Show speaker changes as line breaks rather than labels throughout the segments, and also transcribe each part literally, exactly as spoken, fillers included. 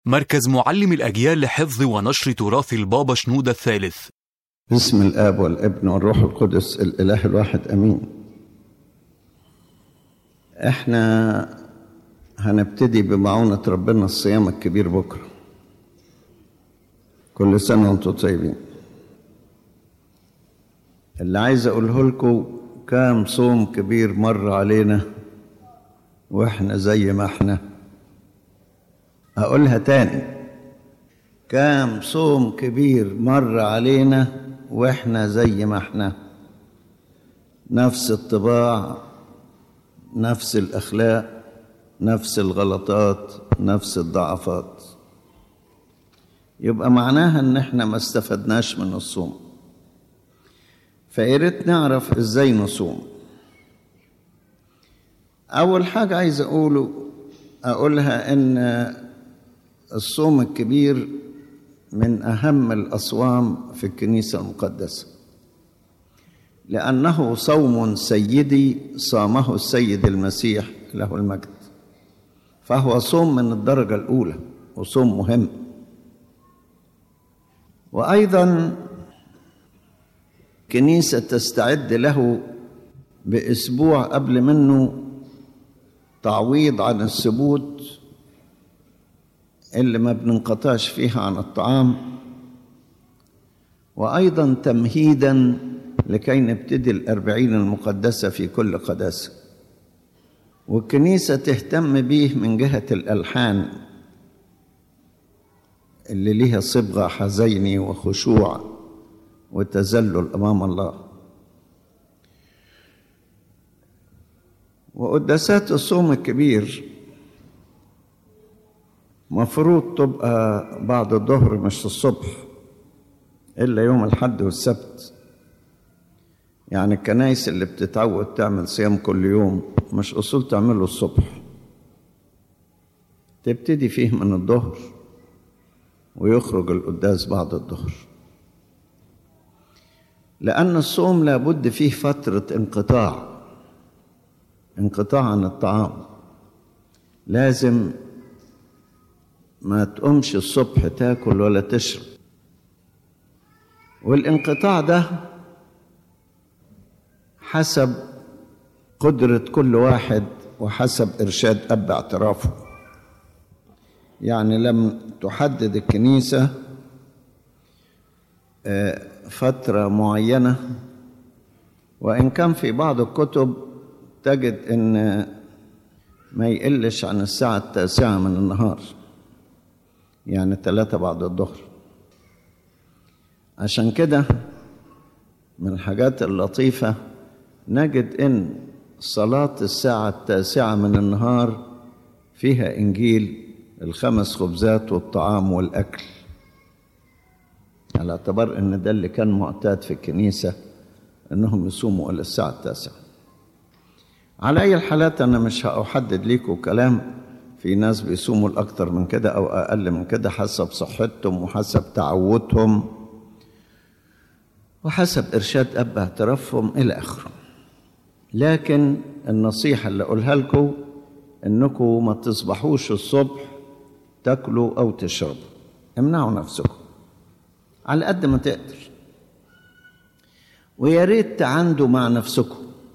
مركز معلم الأجيال لحفظ ونشر تراث البابا شنودة الثالث.
باسم الآب والابن والروح القدس الإله الواحد أمين. احنا هنبتدي بمعونة ربنا الصيام الكبير بكرة. كل سنة وانتم طيبين. اللي عايز أقوله لكم كام صوم كبير مر علينا واحنا زي ما احنا. أقولها تاني، كام صوم كبير مر علينا واحنا زي ما احنا، نفس الطباع، نفس الأخلاق، نفس الغلطات، نفس الضعفات. يبقى معناها ان احنا ما استفدناش من الصوم. فياريت نعرف ازاي نصوم. اول حاجة عايز اقوله اقولها ان الصوم الكبير من اهم الاصوام في الكنيسة المقدسة، لانه صوم سيدي صامه السيد المسيح له المجد، فهو صوم من الدرجة الاولى وصوم مهم. وأيضا كنيسة تستعد له بأسبوع قبل منه، تعويض عن السبوت اللي ما بننقطعش فيها عن الطعام، وأيضا تمهيدا لكي نبتدي الأربعين المقدسة في كل قداسة. والكنيسة تهتم به من جهة الألحان اللي ليها صبغة حزيني وخشوع وتذلل أمام الله. وقداسات الصوم الكبير مفروض تبقى بعد الظهر مش الصبح، إلا يوم الحد والسبت. يعني الكنايس اللي بتتعود تعمل صيام كل يوم مش أصول تعمله الصبح، تبتدي فيه من الظهر ويخرج القداس بعد الظهر، لأن الصوم لابد فيه فترة انقطاع انقطاع عن الطعام. لازم ما تقومش الصبح تاكل ولا تشرب، والانقطاع ده حسب قدرة كل واحد وحسب إرشاد أب اعترافه. يعني لم تحدد الكنيسة فترة معينة، وإن كان في بعض الكتب تجد أن ما يقلش عن الساعة التاسعة من النهار، يعني ثلاثة بعد الظهر. عشان كده من الحاجات اللطيفة نجد أن صلاة الساعة التاسعة من النهار فيها إنجيل الخمس خبزات والطعام والأكل، على اعتبار أن ده اللي كان معتاد في الكنيسة أنهم يصوموا إلى الساعة التاسعة. على أي الحالات أنا مش هأحدد ليكم كلام، في ناس بيصوموا الأكثر من كده أو أقل من كده حسب صحتهم وحسب تعودهم وحسب إرشاد أب اعترافهم إلى آخره. لكن النصيحة اللي أقولها لكم أنكم ما تصبحوش الصبح تاكلوا أو تشربوا، امنعوا نفسكم على قد ما تقدر. ويا ريت تعاندوا مع نفسكم.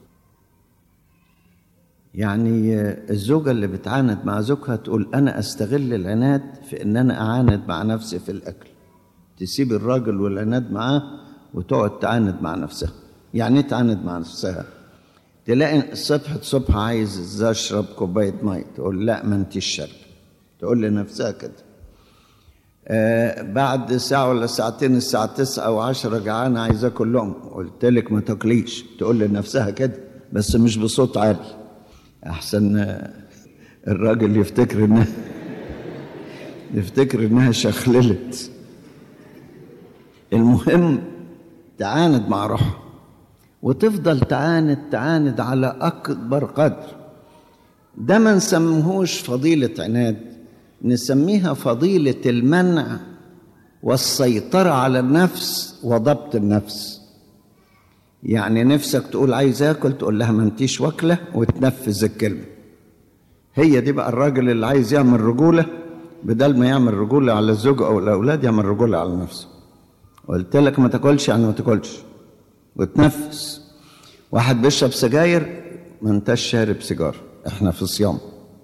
يعني الزوجة اللي بتعاند مع زوجها تقول أنا أستغل العناد في أن أنا أعاند مع نفسي في الأكل، تسيب الراجل والعناد معاه وتقعد تعاند مع نفسها. يعني تعاند مع نفسها، تلاقي الصبح الصبح عايز أشرب كوباية مي، تقول لا ما انتش شرب، تقول لنفسها كده. آه بعد ساعة ولا ساعتين الساعة تسعة أو عشرة جعانة عايز أكل لهم، قلت لك ما تاكليش، تقول لنفسها كده بس مش بصوت عالي، أحسن آه الراجل يفتكر إنها يفتكر إنها شخللت. المهم تعاند مع روحها، وتفضل تعاند تعاند على أكبر قدر. ده ما نسميهوش فضيلة عناد، نسميها فضيلة المنع والسيطرة على النفس وضبط النفس. يعني نفسك تقول عايز اكل، تقول لها ما انتيش واكله وتنفذ الكلمة. هي دي بقى الراجل اللي عايز يعمل رجولة، بدل ما يعمل رجولة على الزوجة أو الأولاد يعمل رجولة على نفسه. قلت لك ما تاكلش يعني ما تاكلش وتنفس. واحد بيشرب سجاير، ما انتش شارب سيجار، احنا في صيام.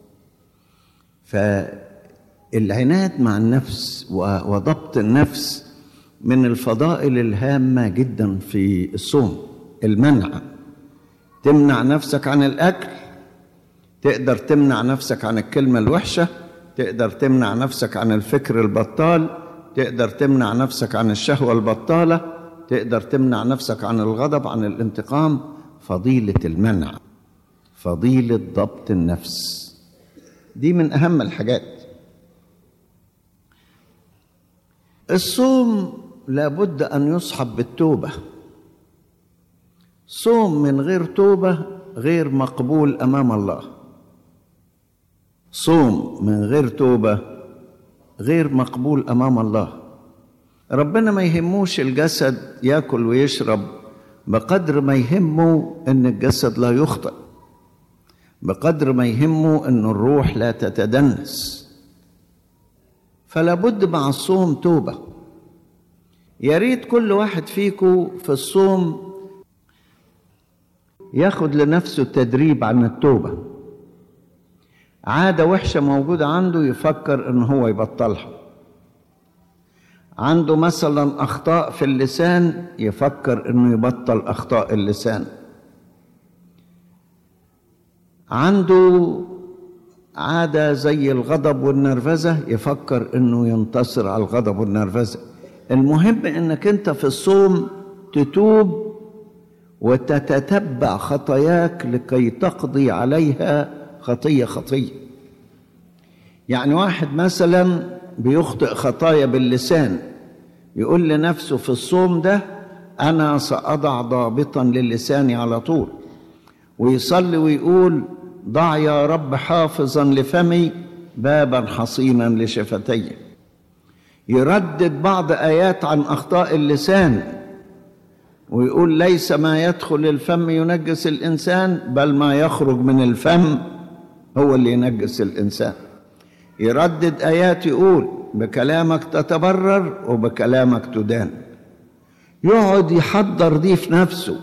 فالعناد مع النفس وضبط النفس من الفضائل الهامة جدا في الصوم. المنع، تمنع نفسك عن الأكل، تقدر تمنع نفسك عن الكلمة الوحشة، تقدر تمنع نفسك عن الفكر البطال، تقدر تمنع نفسك عن الشهوة البطالة، تقدر تمنع نفسك عن الغضب، عن الانتقام. فضيلة المنع، فضيلة ضبط النفس، دي من أهم الحاجات. الصوم لابد أن يصحب بالتوبة. صوم من غير توبة غير مقبول أمام الله. صوم من غير توبة غير مقبول أمام الله. ربنا ما يهموش الجسد يأكل ويشرب بقدر ما يهمه أن الجسد لا يخطئ، بقدر ما يهمه أن الروح لا تتدنس. فلا بد مع الصوم توبة. يا ريت كل واحد فيكم في الصوم ياخد لنفسه تدريب عن التوبة. عادة وحشة موجودة عنده يفكر ان هو يبطلها. عنده مثلا اخطاء في اللسان يفكر انه يبطل اخطاء اللسان. عنده عادة زي الغضب والنرفزة يفكر انه ينتصر على الغضب والنرفزة. المهم انك انت في الصوم تتوب وتتتبع خطاياك لكي تقضي عليها خطية خطية. يعني واحد مثلا بيخطئ خطايا باللسان يقول لنفسه في الصوم ده أنا سأضع ضابطا للساني على طول، ويصلي ويقول ضع يا رب حافظا لفمي بابا حصينا لشفتي. يردد بعض آيات عن أخطاء اللسان ويقول ليس ما يدخل الفم ينجس الإنسان بل ما يخرج من الفم هو اللي ينجس الإنسان. يردد آيات يقول بكلامك تتبرر وبكلامك تدان. يقعد يحضر دي في نفسه،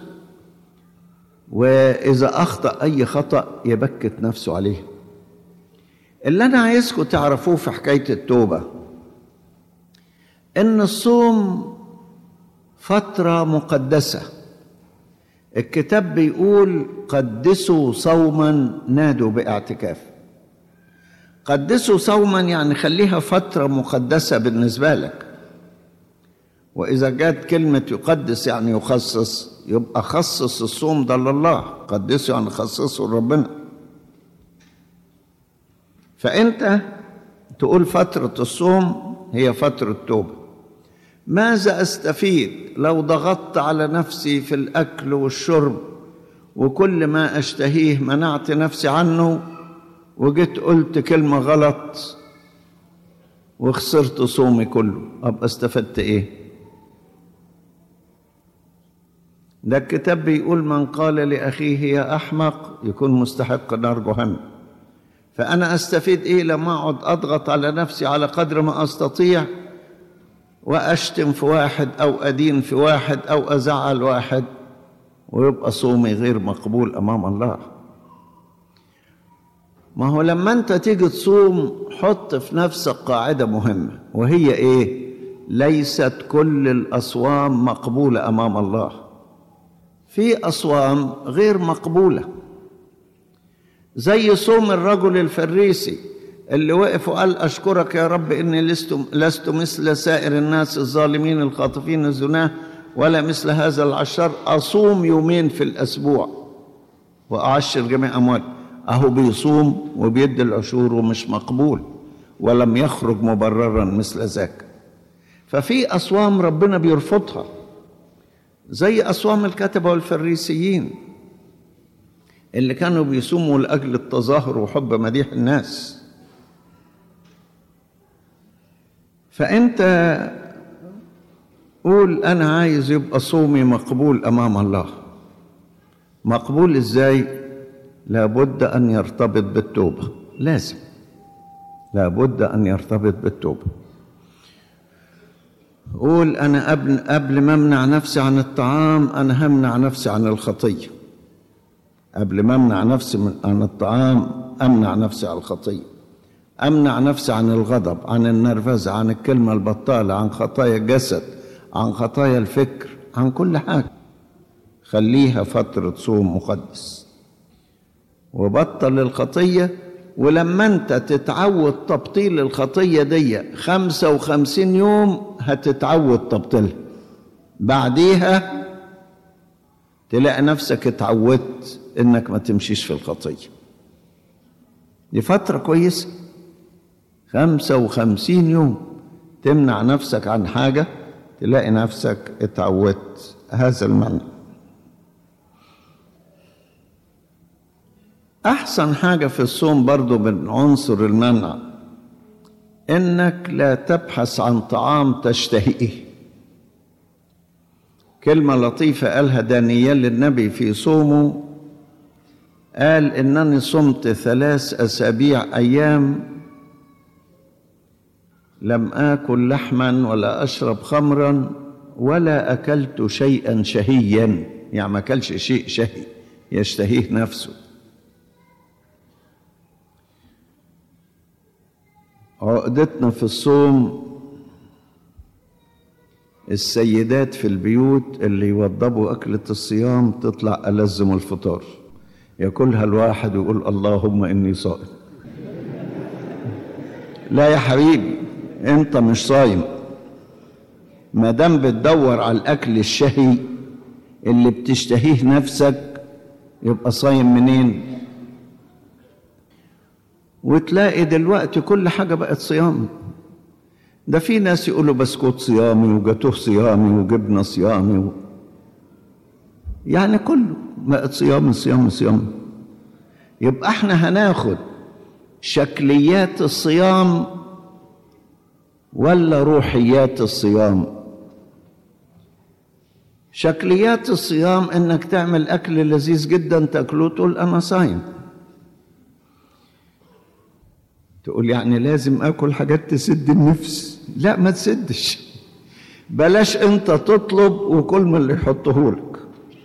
وإذا أخطأ أي خطأ يبكت نفسه عليه. اللي أنا عايزكم تعرفوه في حكاية التوبة إن الصوم فترة مقدسة. الكتاب بيقول قدسوا صوما نادوا باعتكاف. قدسوا صوما يعني خليها فترة مقدسة بالنسبة لك. وإذا جاءت كلمة يقدس يعني يخصص، يبقى خصص الصوم ده لله. قدسوا يعني خصصوا لربنا. فأنت تقول فترة الصوم هي فترة توبة. ماذا أستفيد لو ضغطت على نفسي في الأكل والشرب وكل ما أشتهيه منعت نفسي عنه وجيت قلت كلمة غلط وخسرت صومي كله؟ أبقى استفدت إيه؟ ده الكتاب بيقول من قال لأخيه يا أحمق يكون مستحق نار جهنم. فأنا أستفيد إيه لما أقعد أضغط على نفسي على قدر ما أستطيع وأشتم في واحد أو أدين في واحد أو أزعل واحد ويبقى صومي غير مقبول أمام الله؟ ما هو لما أنت تيجي تصوم حط في نفسك قاعدة مهمة، وهي إيه؟ ليست كل الأصوام مقبولة أمام الله. في أصوام غير مقبولة، زي صوم الرجل الفريسي اللي وقف وقال أشكرك يا رب إني لست, لست مثل سائر الناس الظالمين الخاطفين الزناه ولا مثل هذا العشار، أصوم يومين في الأسبوع وأعشر جميع أموال. أهو بيصوم وبيدي العشور ومش مقبول ولم يخرج مبررا مثل ذاك. ففي أصوام ربنا بيرفضها زي أصوام الكتبة والفريسيين اللي كانوا بيصوموا لأجل التظاهر وحب مديح الناس. فأنت قول أنا عايز يبقى صومي مقبول أمام الله. مقبول إزاي؟ لابد أن يرتبط بالتوبة. لازم لابد أن يرتبط بالتوبة. قول أنا قبل, قبل ما أمنع نفسي عن الطعام أنا همنع نفسي عن الخطية. قبل ما أمنع نفسي عن الطعام أمنع نفسي عن الخطية. أمنع نفسي عن الغضب، عن النرفزة، عن الكلمة البطالة، عن خطايا الجسد، عن خطايا الفكر، عن كل حاجة. خليها فترة صوم مقدس وبطل الخطية. ولما انت تتعود تبطيل الخطية دي خمسة وخمسين يوم هتتعود تبطلها، بعديها تلاقي نفسك اتعودت انك ما تمشيش في الخطية. دي فترة كويسة، خمسة وخمسين يوم تمنع نفسك عن حاجة تلاقي نفسك اتعودت هذا المنع. أحسن حاجة في الصوم برضو من عنصر المنع إنك لا تبحث عن طعام تشتهيه. كلمة لطيفة قالها دانيال للنبي في صومه، قال إنني صمت ثلاث أسابيع أيام لم آكل لحما ولا أشرب خمرا ولا أكلت شيئا شهيا، يعني ما أكلش شيء شهي يشتهيه نفسه. عقدتنا في الصوم السيدات في البيوت اللي يوضبوا أكلة الصيام تطلع ألذ من الفطار، ياكلها الواحد ويقول اللهم إني صائم. لا يا حبيبي، أنت مش صايم. ما دام بتدور على الأكل الشهي اللي بتشتهيه نفسك يبقى صايم منين؟ وتلاقي دلوقتي كل حاجة بقت صيام. ده في ناس يقولوا بسكوت صيامي وجاتوه صيامي وجبنة صيامي و... يعني كله بقت صيام صيام صيام. يبقى احنا هناخد شكليات الصيام ولا روحيات الصيام؟ شكليات الصيام انك تعمل اكل لذيذ جدا تاكله تقول انا صايم. تقول يعني لازم اكل حاجات تسد النفس؟ لا، ما تسدش. بلاش انت تطلب وكل من اللي يحطه لك.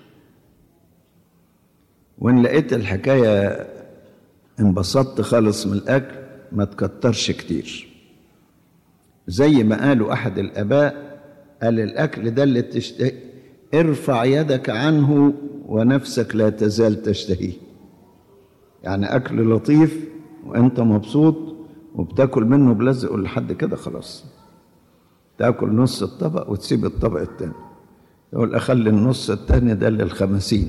وان لقيت الحكايه انبسطت خالص من الاكل ما تكترش كتير. زي ما قالوا احد الاباء، قال الاكل ده اللي تشتهي ارفع يدك عنه ونفسك لا تزال تشتهيه. يعني اكل لطيف وانت مبسوط وبتاكل منه بلزق، قول لحد كده خلاص تاكل نص الطبق وتسيب الطبق التاني، تقول اخلي النص التاني ده للخمسين.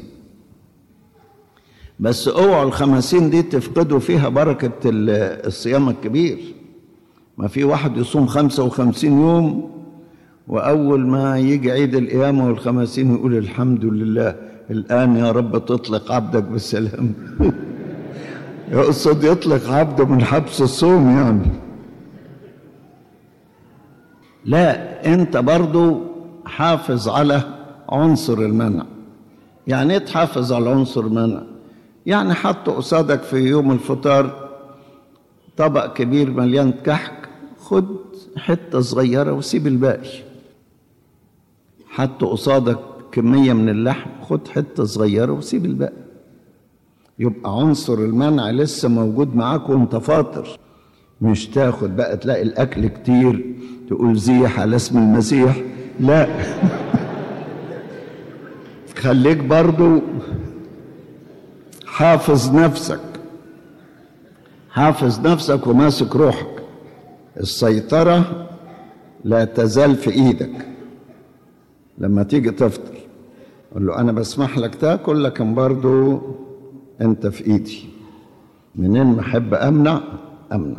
بس اوعوا الخمسين دي تفقدوا فيها بركة الصيام الكبير. ما في واحد يصوم خمسة وخمسين يوم وأول ما يجي عيد القيامة والخمسين يقول الحمد لله الآن يا رب تطلق عبدك بالسلام. يقصد يطلق عبده من حبس الصوم يعني. لا، انت برضو حافظ على عنصر المنع. يعني ايه تحافظ على عنصر المنع؟ يعني حط قصادك في يوم الفطار طبق كبير مليان كحك، خد حتة صغيرة وسيب الباقي. حط قصادك كمية من اللحم، خد حتة صغيرة وسيب الباقي. يبقى عنصر المنع لسه موجود معاك وانت فاطر. مش تاخد بقى تلاقي الاكل كتير تقول زيح على اسم المسيح، لا. خليك برضو حافظ نفسك، حافظ نفسك وماسك روحك. السيطرة لا تزال في ايدك. لما تيجي تفطر قل له انا بسمح لك تاكل، لكن برضو انت في ايدي. منين ما احب امنع امنع.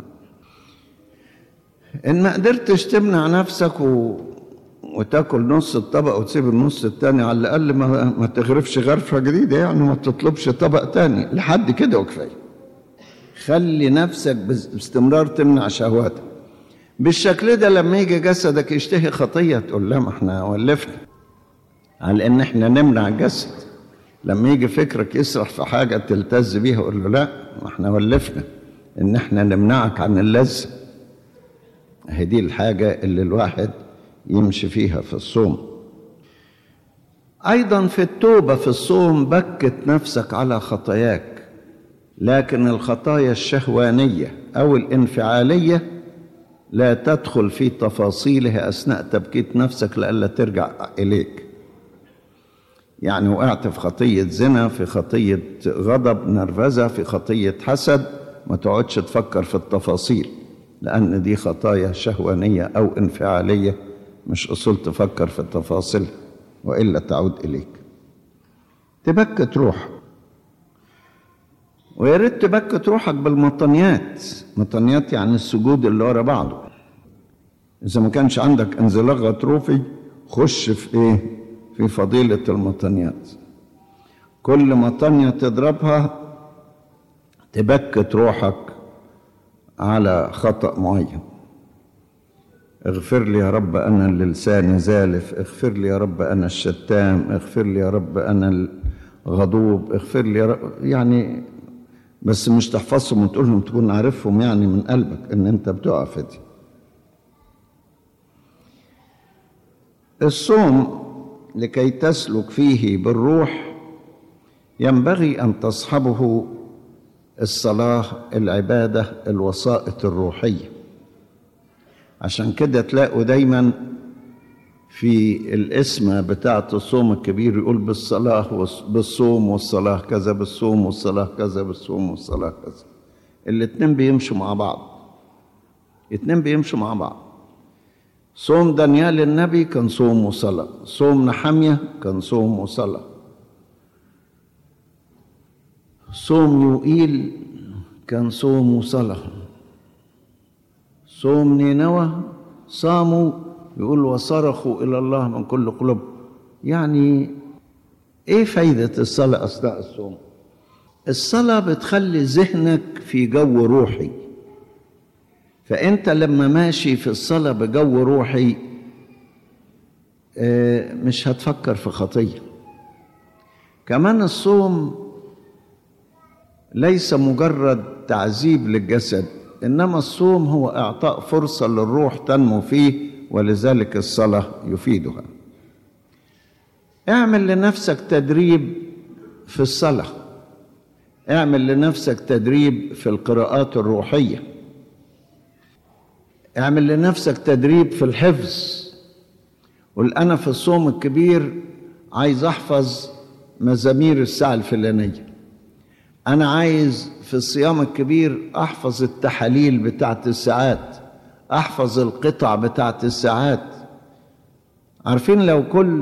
ان ما قدرتش تمنع نفسك و... وتاكل نص الطبق وتسيب النص التاني، على الاقل ما, ما تغرفش غرفه جديده، يعني ما تطلبش طبق تاني لحد كده وكفايه. خلي نفسك باستمرار تمنع شهواتك. بالشكل ده لما يجي جسدك يشتهي خطيه تقول لا، ما احنا ولفنا على ان احنا نمنع الجسد. لما يجي فكرك يسرح في حاجه تلتز بيها قول له لا، ما احنا ولفنا ان احنا نمنعك عن اللذة. هي دي الحاجة اللي الواحد يمشي فيها في الصوم. ايضا في التوبة في الصوم بكت نفسك على خطاياك، لكن الخطايا الشهوانية او الانفعالية لا تدخل في تفاصيلها اثناء تبكيت نفسك لئلا ترجع اليك. يعني وقعت في خطية زنا، في خطية غضب، نرفزة، في خطية حسد، ما تقعدش تفكر في التفاصيل، لأن دي خطايا شهوانية أو انفعالية، مش أصول تفكر في التفاصيل وإلا تعود إليك. تبكت روحك، ويا ريت تبكت روحك بالمطنيات. مطنيات يعني السجود اللي ورا بعضه. إذا ما كانش عندك انزلاق غضروفي خش في إيه؟ في فضيلة المطنيات. كل مطنية تضربها تبكت روحك على خطأ معين. اغفر لي يا رب أنا اللي لساني زالف، اغفر لي يا رب أنا الشتام، اغفر لي يا رب أنا الغضوب، اغفر لي يا رب. يعني بس مش تحفظهم وتقولهم، تكون عارفهم يعني من قلبك ان انت بتقع في دي. الصوم لكي تسلك فيه بالروح ينبغي أن تصحبه الصلاة، العبادة، الوسائط الروحية. عشان كده تلاقوا دايما في الاسم بتاعة الصوم الكبير يقول بالصلاة بالصوم والصلاة كذا، بالصوم والصلاة كذا، بالصوم والصلاة كذا. الاتنين بيمشوا مع بعض، الاتنين بيمشوا مع بعض. صوم دانيال النبي كان صوم وصلاة، صوم نحمية كان صوم وصلاة، صوم يوئيل كان صوم وصلاة، صوم نينوى صاموا يقول وصرخوا إلى الله من كل قلوب. يعني إيه فايدة الصلاة أثناء الصوم؟ الصلاة بتخلي ذهنك في جو روحي، فأنت لما ماشي في الصلاة بجو روحي مش هتفكر في خطية. كمان الصوم ليس مجرد تعذيب للجسد، إنما الصوم هو إعطاء فرصة للروح تنمو فيه، ولذلك الصلاة يفيدها. اعمل لنفسك تدريب في الصلاة، اعمل لنفسك تدريب في القراءات الروحية، اعمل لنفسك تدريب في الحفظ. قل أنا في الصوم الكبير عايز أحفظ مزامير الساعة الفلانية، أنا عايز في الصيام الكبير أحفظ التحاليل بتاعت الساعات، أحفظ القطع بتاعت الساعات. عارفين لو كل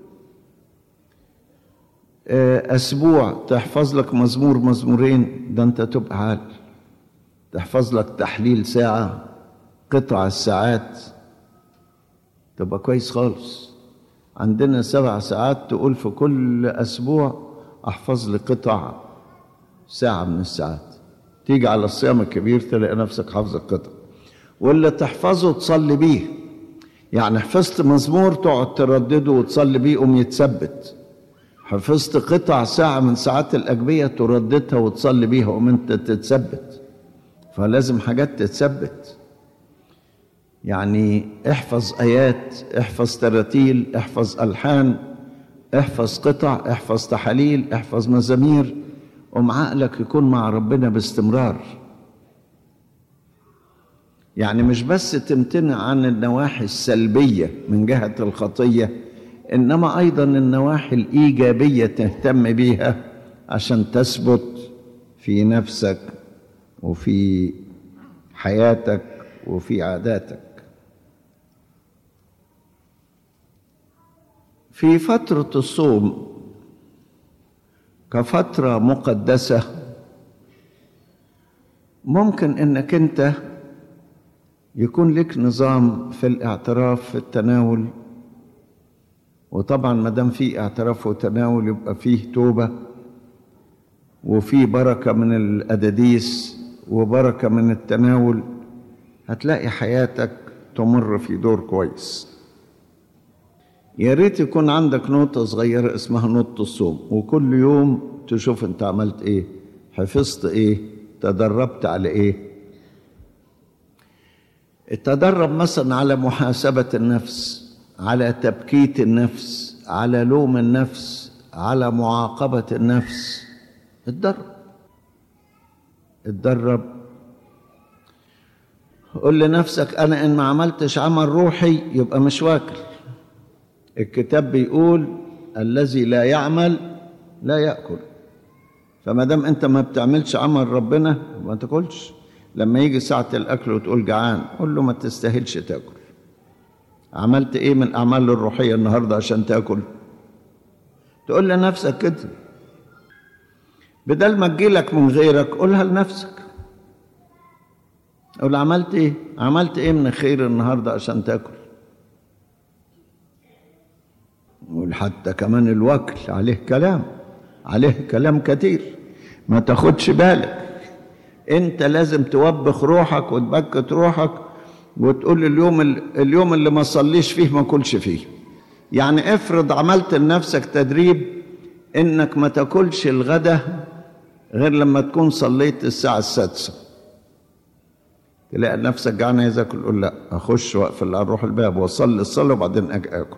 أسبوع تحفظ لك مزمور مزمورين، ده أنت تبقى عال. تحفظ لك تحليل ساعة، قطع الساعات، تبقى كويس خالص. عندنا سبع ساعات، تقول في كل أسبوع أحفظ لي قطع ساعة من الساعات. تيجي على الصيام الكبير تلاقي نفسك حافظ القطع، واللي تحفظه تصلي بيه. يعني حفظت مزمور تقعد تردده وتصلي بيه قوم يتثبت. حفظت قطع ساعة من ساعات الأجبية ترددها وتصلي بيها قوم انت تتثبت. فلازم حاجات تتثبت. يعني احفظ آيات، احفظ تراتيل، احفظ ألحان، احفظ قطع، احفظ تحاليل، احفظ مزامير، قوم عقلك يكون مع ربنا باستمرار. يعني مش بس تمتنع عن النواحي السلبية من جهة الخطية، إنما أيضا النواحي الإيجابية تهتم بيها عشان تثبت في نفسك وفي حياتك وفي عاداتك. في فترة الصوم كفترة مقدسة ممكن إنك أنت يكون لك نظام في الاعتراف في التناول، وطبعا ما دام في اعتراف وتناول يبقى فيه توبة وفيه بركة من الأداديس وبركة من التناول، هتلاقي حياتك تمر في دور كويس. يا ريت يكون عندك نوتة صغيرة اسمها نوتة الصوم، وكل يوم تشوف انت عملت ايه، حفظت ايه، تدربت على ايه، تدرب مثلا على محاسبة النفس، على تبكيت النفس، على لوم النفس، على معاقبة النفس. اتدرب اتدرب قل لنفسك أنا إن ما عملتش عمل روحي يبقى مش واكل. الكتاب بيقول الذي لا يعمل لا يأكل. فما دام أنت ما بتعملش عمل ربنا ما تاكلش. لما يجي ساعة الأكل وتقول جعان قل له ما تستاهلش تاكل. عملت إيه من الأعمال الروحية النهاردة عشان تاكل؟ تقول لنفسك كده. بدل ما تجيلك من غيرك قولها لنفسك. قول عملت إيه؟ عملت إيه من خير النهاردة عشان تاكل؟ قول حتى كمان الوكل عليه كلام، عليه كلام كتير، ما تاخدش بالك. انت لازم توبخ روحك وتبكت روحك وتقول اليوم اليوم اللي ما صليش فيه ما كلش فيه. يعني افرض عملت لنفسك تدريب انك ما تاكلش الغدا غير لما تكون صليت الساعة السادسة. تلاقي نفسك جعان عايز اكل، قول لا اخش واقفل اروح الباب واصلي الصلاة وبعدين اجي اكل.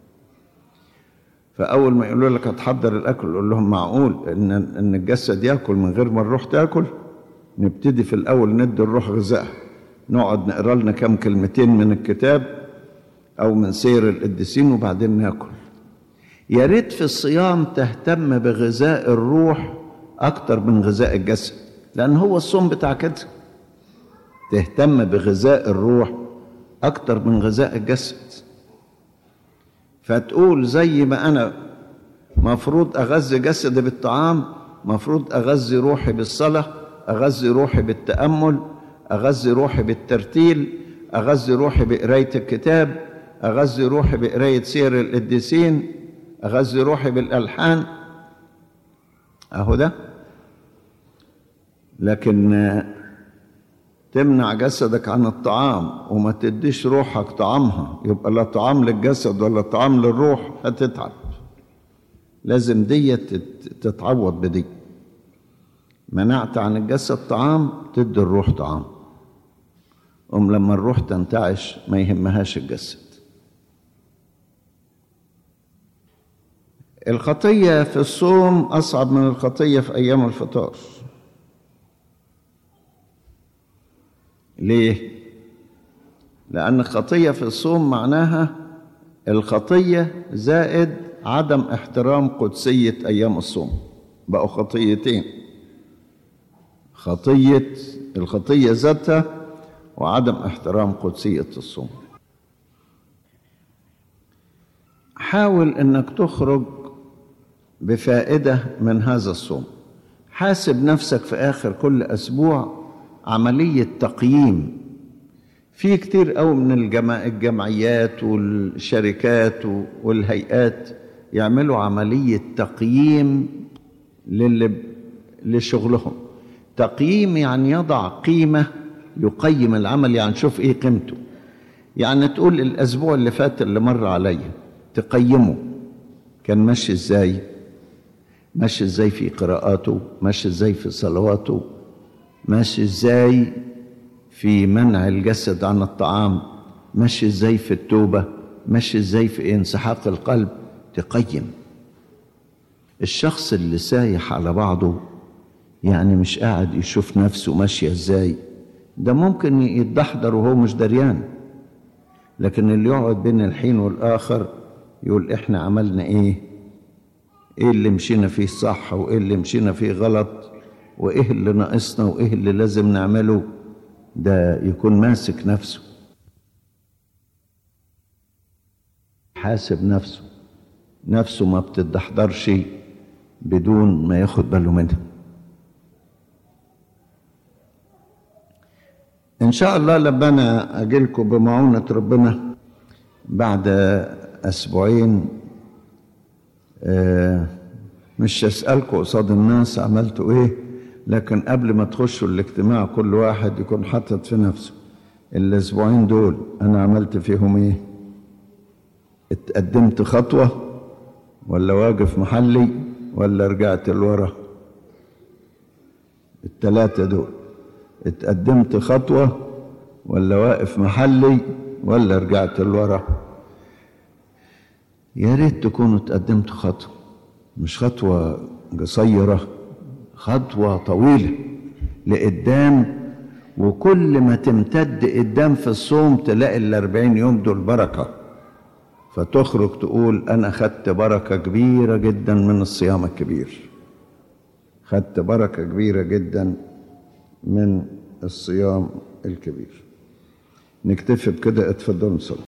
فاول ما يقولوا لك هتحضر الاكل قول لهم معقول ان ان الجسد ياكل من غير ما الروح تاكل؟ نبتدي في الاول ندي الروح غذاء، نقعد نقرا لنا كام كلمتين من الكتاب او من سير القديسين وبعدين ناكل. يا ريت في الصيام تهتم بغذاء الروح اكتر من غذاء الجسد، لان هو الصوم بتاع كده. تهتم بغذاء الروح اكتر من غذاء الجسد. فتقول زي ما انا مفروض اغذي جسدي بالطعام، مفروض اغذي روحي بالصلاه، اغذي روحي بالتامل، اغذي روحي بالترتيل، اغذي روحي بقرايه الكتاب، اغذي روحي بقرايه سير القديسين، اغذي روحي بالالحان. اهو ده. لكن تمنع جسدك عن الطعام وما تديش روحك طعامها، يبقى لا طعام للجسد ولا طعام للروح، هتتعب. لازم دي تتعوض بدي. منعت عن الجسد طعام تدي الروح طعام. أم لما الروح تنتعش ما يهمهاش الجسد. الخطية في الصوم أصعب من الخطية في أيام الفطار. ليه؟ لأن الخطية في الصوم معناها الخطية زائد عدم احترام قدسية أيام الصوم. بقوا خطيتين، خطية الخطية ذاتها وعدم احترام قدسية الصوم. حاول أنك تخرج بفائدة من هذا الصوم. حاسب نفسك في آخر كل أسبوع عملية تقييم. في كتير قوي من الجمعيات والشركات والهيئات يعملوا عملية تقييم لشغلهم. تقييم يعني يضع قيمة، يقيم العمل، يعني شوف ايه قيمته. يعني تقول الأسبوع اللي فات اللي مر عليا تقيمه كان ماشي ازاي، ماشي ازاي في قراءاته، ماشي ازاي في صلواته، ماشي ازاي في منع الجسد عن الطعام، ماشي ازاي في التوبة، ماشي ازاي في انسحاق القلب. تقيم. الشخص اللي سايح على بعضه يعني مش قاعد يشوف نفسه ماشية ازاي، ده ممكن يتدحضر وهو مش دريان. لكن اللي يقعد بين الحين والآخر يقول احنا عملنا ايه، ايه اللي مشينا فيه صح وايه اللي مشينا فيه غلط، وايه اللي ناقصنا وايه اللي لازم نعمله، ده يكون ماسك نفسه، حاسب نفسه. نفسه ما بتتدحضرش بدون ما ياخد باله منها. ان شاء الله لما انا اجيلكم بمعونة ربنا بعد اسبوعين، آه مش هسألكم قصاد الناس عملتوا ايه، لكن قبل ما تخشوا الاجتماع كل واحد يكون حاطط في نفسه الاسبوعين دول انا عملت فيهم ايه. اتقدمت خطوة ولا واقف محلي ولا رجعت لورا؟ الثلاثة دول، اتقدمت خطوة ولا واقف محلي ولا رجعت لورا. يا ريت تكونوا تقدمتوا خطوة، مش خطوة قصيرة، خطوة طويلة لقدام. وكل ما تمتد قدام في الصوم تلاقي الأربعين يوم دول بركة، فتخرج تقول أنا خدت بركة كبيرة جدا من الصيام الكبير، خدت بركة كبيرة جدا من الصيام الكبير. نكتفي بكده، اتفضلوا نصلي.